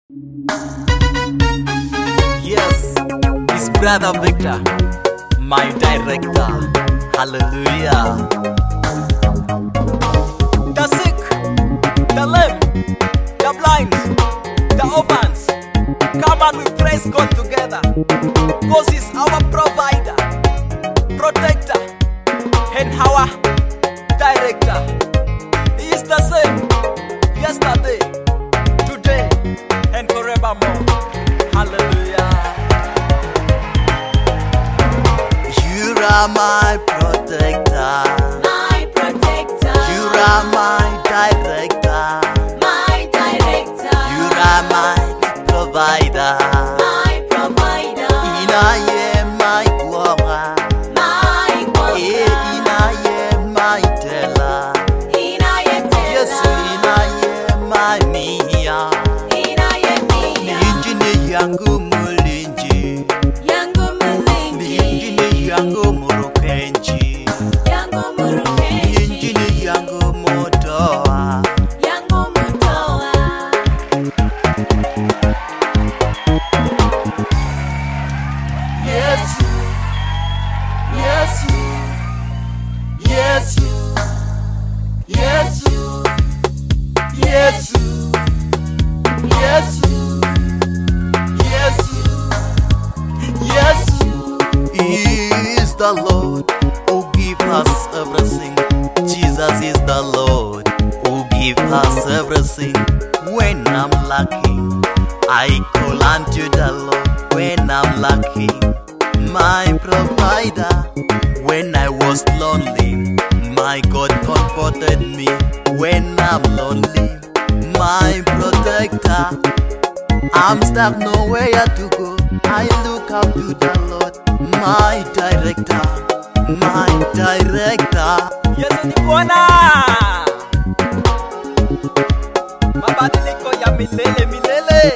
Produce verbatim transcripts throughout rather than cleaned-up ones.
Yes, his brother Victor, my director. Hallelujah. The sick, the lame, the blind, the orphans, come and we praise God together, because He's our provider, protector, and our director. He is the same yesterday, today, and forevermore. Hallelujah. You are my protector, my protector. you are my director, my director. you are my provider. my provider. Inaye my glory, my eh, glory. inaye my teller. Inayetela. Yes, inaye my mia. Inayemia. Injini yangu mulinji, Yangu mulingi. injini yangu murukenji, Yangu murukenji. injini yangu mutoa. Yangu mutoa. Yes, yes, yes, yes, yes, yes, yes, yes. He is the Lord who gives us everything. Jesus is the Lord who gives us everything. When I'm lacking, I call unto the Lord. When I'm lacking, my provider. When I was lonely, my God comforted me. When I'm lonely, my protector. I'm stuck nowhere to go. I look up to the Lord, my director, my director. Yesu ni Bwana, mabadiliko ya milele milele.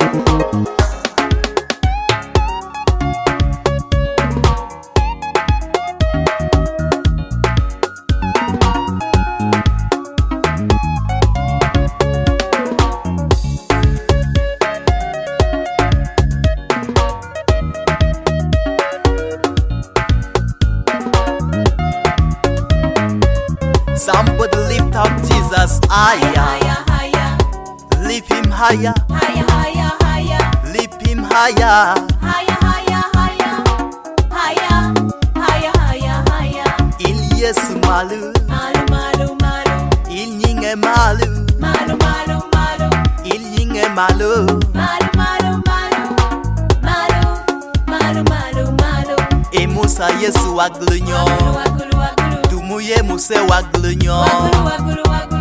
Somebody lift up Jesus higher, Higher, higher. lift him higher, Higher, higher, higher. lift him higher. Higher, higher, higher. Higher, higher, higher, higher. Il Yesu malu, Malu, malu, malu. il nyinge malu, Malu, malu, malu. il nyinge malu. Malu, malu, malu. Malu, malu, malu, malu. E Musa Yesu waglunyo, Wagulu, wagulu, wagulu. tumuye Muse waglunyo. Wagulu, wagulu, wagulu.